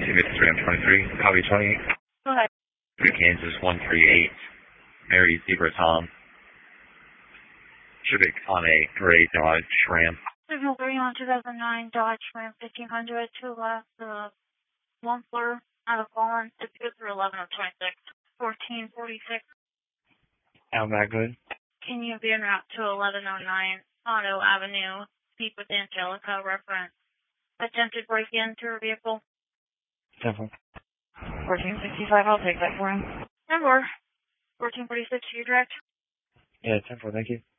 This is Ram 23, copy 20. Go ahead. Kansas 138, Mary Zebra Tom. Should be on a gray Dodge Ram. Signal 3 on 2009 Dodge Ram 1500 to left, Lumpler out of Fallen, it's good through 11 of 26, 1446. How that good? Can you be en route to 1109 Auto Avenue, speak with Angelica, reference attempted break-in to her vehicle? 10-4. 1465, I'll take that for him. Number 1446, you direct? Yeah, 10-4, thank you.